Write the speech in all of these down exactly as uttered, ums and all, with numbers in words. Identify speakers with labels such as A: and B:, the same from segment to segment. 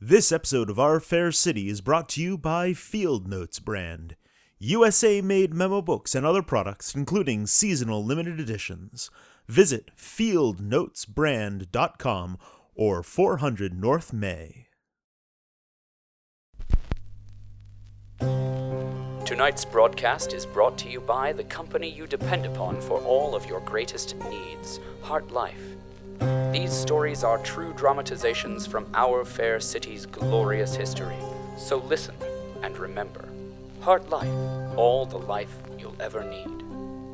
A: This episode of Our Fair City is brought to you by Field Notes brand, U S A-made memo books and other products, including seasonal limited editions. Visit field notes brand dot com or four hundred North May.
B: Tonight's broadcast is brought to you by the company you depend upon for all of your greatest needs, Heart Life. These stories are true dramatizations from Our Fair City's glorious history. So listen and remember, Heart Life, all the life you'll ever need.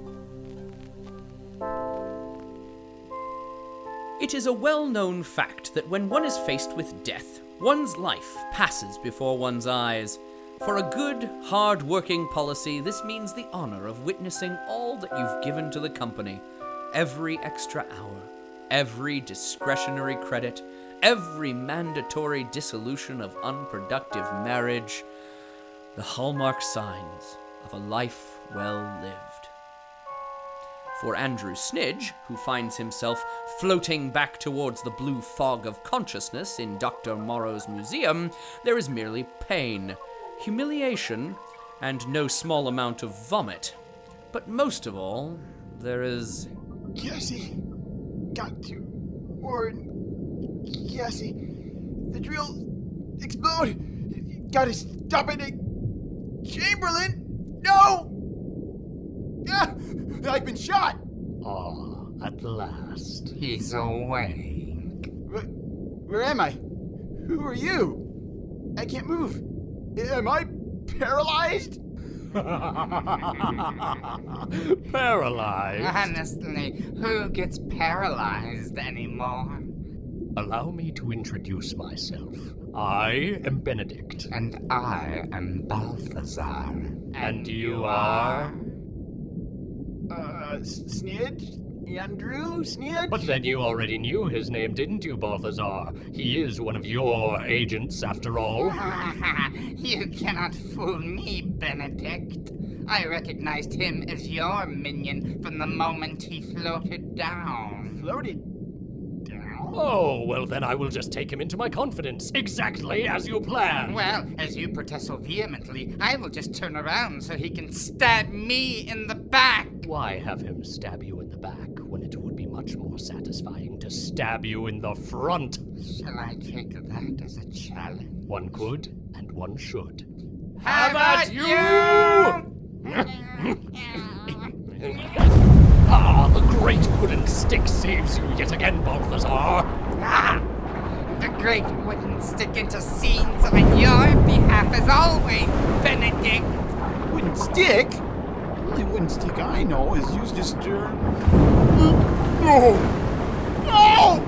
C: It is a well-known fact that when one is faced with death, one's life passes before one's eyes. For a good, hard-working policy, this means the honor of witnessing all that you've given to the company. Every extra hour, every discretionary credit, every mandatory dissolution of unproductive marriage, the hallmark signs of a life well lived. For Andrew Snidge, who finds himself floating back towards the blue fog of consciousness in Doctor Morrow's museum, there is merely pain, humiliation, and no small amount of vomit. But most of all, there is...
D: Cassie! Got to warn Cassie. The drill explode. Gotta stop it. Chamberlain! No! Ah, I've been shot!
E: Ah, at last. He's awake.
D: Where, where am I? Who are you? I can't move. Am I paralyzed?
E: Paralyzed?
F: Honestly, who gets paralyzed anymore?
E: Allow me to introduce myself. I am Benedict.
F: And I am Balthazar.
E: And, and you are?
D: Uh, Snidge? Andrew Snidge?
E: But then you already knew his name, didn't you, Balthazar? He is one of your agents, after all.
F: You cannot fool me, Benedict. I recognized him as your minion from the moment he floated down.
D: Floated down?
E: Oh, well then I will just take him into my confidence, exactly as you planned.
F: Well, as you protest so vehemently, I will just turn around so he can stab me in the back.
E: Why have him stab you in the back when it would be much more satisfying to stab you in the front?
F: Shall I take that as a challenge?
E: One could, and one should.
F: How about you?
E: Ah, the great wooden stick saves you yet again, Balthazar.
F: Ah, the great wooden stick intercedes on your behalf as always, Benedict.
D: Wooden stick? The only wooden stick I know is used to stir... No! No!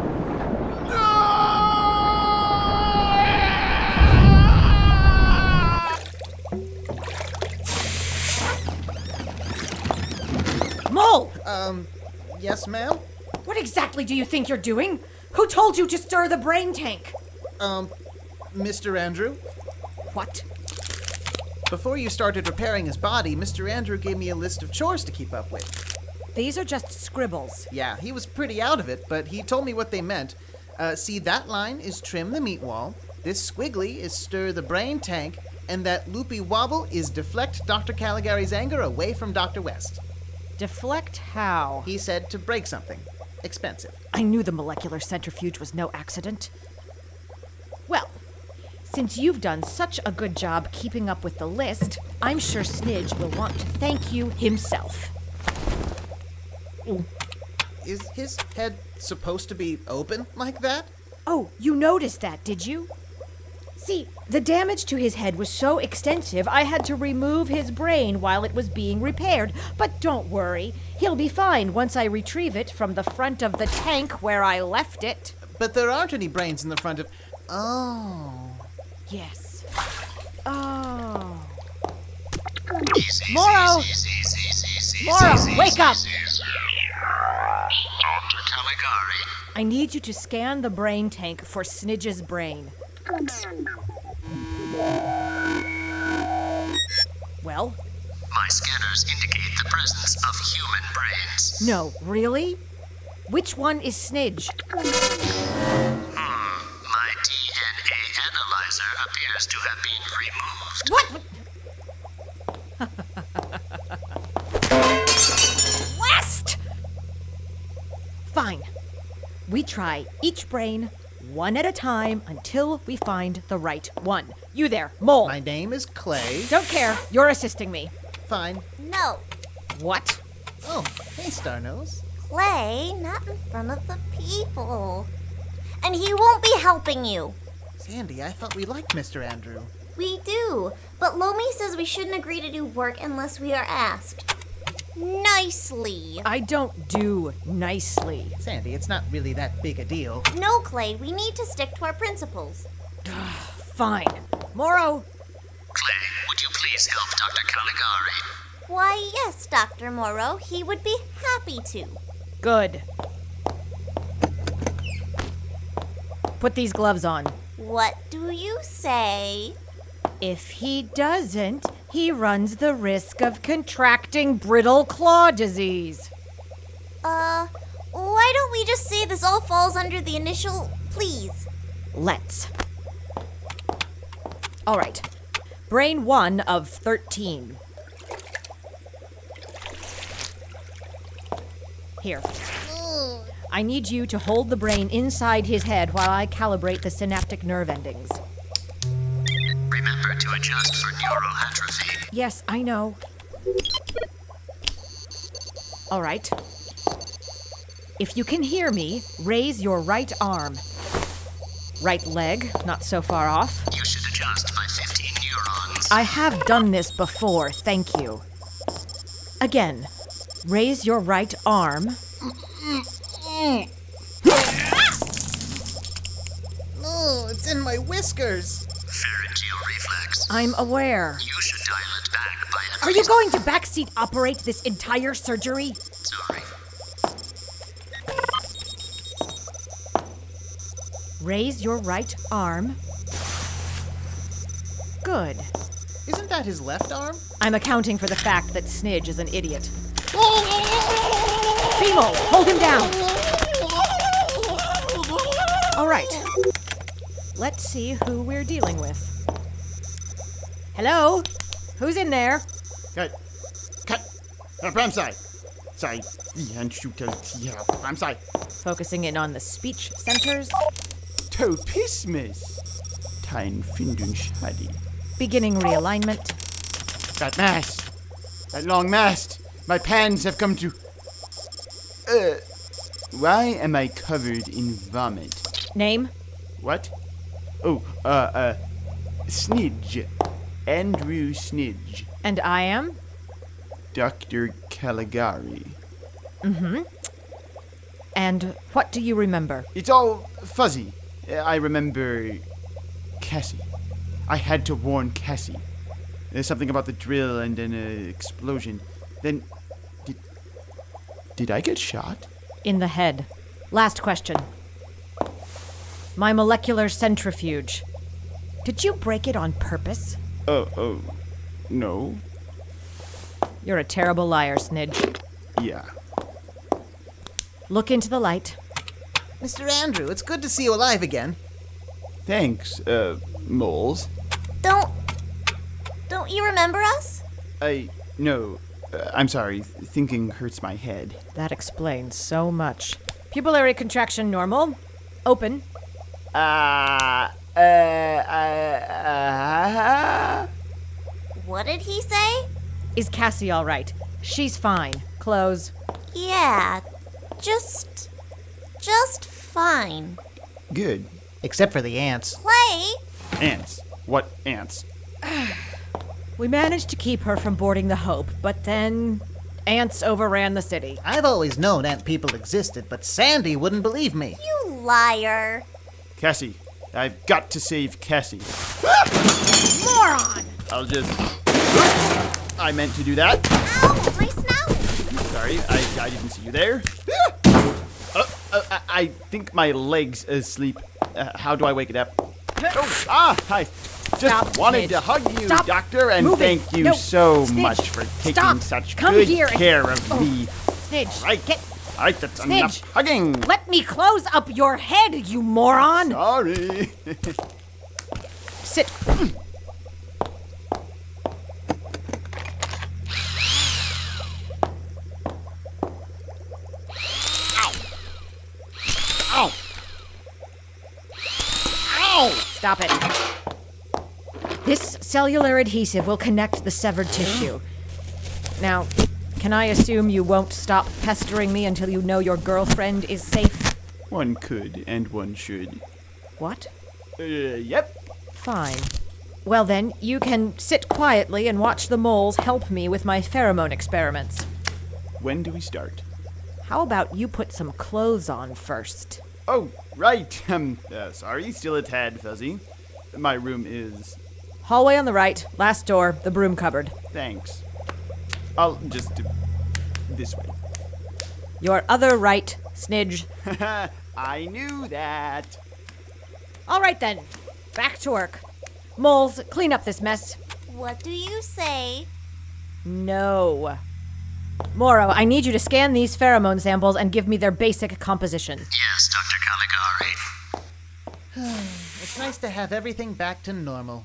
G: Mole!
H: Um, yes, ma'am?
G: What exactly do you think you're doing? Who told you to stir the brain tank?
H: Um, Mister Andrew?
G: What?
H: Before you started repairing his body, Mister Andrew gave me a list of chores to keep up with.
G: These are just scribbles.
H: Yeah, he was pretty out of it, but he told me what they meant. Uh, see, that line is trim the meat wall, this squiggly is stir the brain tank, and that loopy wobble is deflect Doctor Caligari's anger away from Doctor West.
G: Deflect how?
H: He said to break something. Expensive.
G: I knew the molecular centrifuge was no accident. Well, since you've done such a good job keeping up with the list, I'm sure Snidge will want to thank you himself.
H: Is his head supposed to be open like that?
G: Oh, you noticed that, did you? See, the damage to his head was so extensive, I had to remove his brain while it was being repaired. But don't worry, he'll be fine once I retrieve it from the front of the tank where I left it.
H: But there aren't any brains in the front of... Oh...
G: Yes. Oh.
I: Morrow!
G: Morrow, wake up!
I: Doctor Caligari?
G: I need you to scan the brain tank for Snidge's brain. Well?
I: My scanners indicate the presence of human brains.
G: No, really? Which one is Snidge?
I: Hmm. My D N A nebulizer appears to have been removed.
G: What? West! Fine. We try each brain one at a time until we find the right one. You there, mole.
H: My name is Clay.
G: Don't care. You're assisting me.
H: Fine.
J: No.
G: What?
H: Oh, hey, Starnose.
J: Clay, not in front of the people. And he won't be helping you.
H: Sandy, I thought we liked Mister Andrew.
J: We do, but Lomi says we shouldn't agree to do work unless we are asked. Nicely.
G: I don't do nicely.
H: Sandy, it's not really that big a deal.
J: No, Clay, we need to stick to our principles.
G: Fine. Moro.
I: Clay, would you please help Doctor Caligari?
J: Why, yes, Doctor Morrow, he would be happy to.
G: Good. Put these gloves on.
J: What do you say?
G: If he doesn't, he runs the risk of contracting brittle claw disease.
J: Uh, why don't we just say this all falls under the initial please?
G: Let's. All right. Brain one of thirteen. Here. I need you to hold the brain inside his head while I calibrate the synaptic nerve endings.
I: Remember to adjust for neural atrophy.
G: Yes, I know. All right. If you can hear me, raise your right arm. Right leg, not so far off.
I: You should adjust by fifteen neurons.
G: I have done this before, thank you. Again, raise your right arm.
H: Oh, it's in my whiskers.
I: Pharyngeal reflex.
G: I'm aware.
I: You should dial it back by at
G: Are you going to backseat operate this entire surgery?
I: Sorry.
G: Raise your right arm. Good.
H: Isn't that his left arm?
G: I'm accounting for the fact that Snidge is an idiot. Fimo, hold him down. All right. Let's see who we're dealing with. Hello? Who's in there?
D: Cut. Cut. Uh, Ramsay. Sorry. Ramsay.
G: Focusing in on the speech centers.
D: Topismus. Tein finden schade.
G: Beginning realignment.
D: That mast. That long mast. My pans have come to... Uh, why am I covered in vomit?
G: Name?
D: What? Oh, uh, uh, Snidge. Andrew Snidge.
G: And I am?
D: Doctor Caligari.
G: Mm-hmm. And what do you remember?
D: It's all fuzzy. I remember Cassie. I had to warn Cassie. There's something about the drill and an uh, explosion. Then, did, did I get shot?
G: In the head. Last question. My molecular centrifuge. Did you break it on purpose?
D: Oh, oh, no.
G: You're a terrible liar, Snidge.
D: Yeah.
G: Look into the light.
H: Mister Andrew, it's good to see you alive again.
D: Thanks, uh, moles.
J: Don't... Don't you remember us?
D: I, no, uh, I'm sorry. Thinking hurts my head.
G: That explains so much. Pupillary contraction normal. Open.
D: Uh, uh, uh, uh...
J: What did he say?
G: Is Cassie all right? She's fine. Close.
J: Yeah, just... just fine.
D: Good.
H: Except for the ants.
J: Clay?
D: Ants. What ants?
G: We managed to keep her from boarding the Hope, but then ants overran the city.
H: I've always known ant people existed, but Sandy wouldn't believe me.
J: You liar.
D: Cassie. I've got to save Cassie.
G: Moron!
D: I'll just... I meant to do that.
J: Ow, my snout.
D: Sorry, I, I didn't see you there. uh, uh, I, I think my leg's asleep. Uh, how do I wake it up? Oh, ah, hi. Just
G: Stop,
D: wanted
G: Snidge.
D: to hug you,
G: Stop
D: Doctor, and
G: moving.
D: thank you
G: No,
D: so
G: Snidge.
D: much for taking
G: Stop.
D: such
G: Come
D: good
G: here and-
D: care of
G: Oh.
D: me.
G: Snidge,
D: Right,
G: get...
D: right, that's
G: Snidge.
D: enough hugging.
G: Let me close up your head, you moron!
D: Sorry.
G: sit.
D: Ow! Ow!
G: Stop it. This cellular adhesive will connect the severed tissue. Now, can I assume you won't stop pestering me until you know your girlfriend is safe?
D: One could, and one should.
G: What?
D: Uh, yep.
G: Fine. Well then, you can sit quietly and watch the moles help me with my pheromone experiments.
D: When do we start?
G: How about you put some clothes on first?
D: Oh, right. Um, uh, sorry, still a tad fuzzy. My room is...
G: Hallway on the right, last door, the broom cupboard.
D: Thanks. I'll just do this way.
G: Your other right, Snidge.
D: I knew that.
G: All right then, back to work. Moles, clean up this mess.
J: What do you say?
G: No. Moro, I need you to scan these pheromone samples and give me their basic composition.
I: Yes, Doctor Caligari.
H: It's nice to have everything back to normal.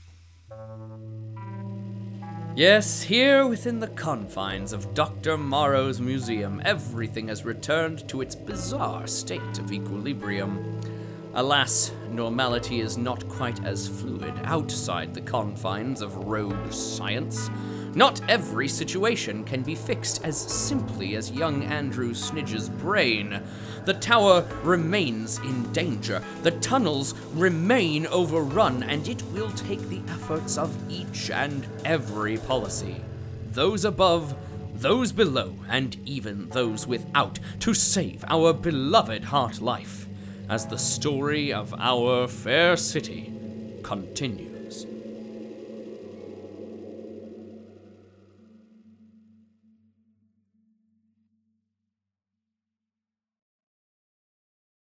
C: Yes, here within the confines of Doctor Morrow's museum, everything has returned to its bizarre state of equilibrium. Alas, normality is not quite as fluid outside the confines of rogue science. Not every situation can be fixed as simply as young Andrew Snidge's brain. The tower remains in danger, the tunnels remain overrun, and it will take the efforts of each and every policy, those above, those below, and even those without, to save our beloved Heart Life, as the story of our fair city continues.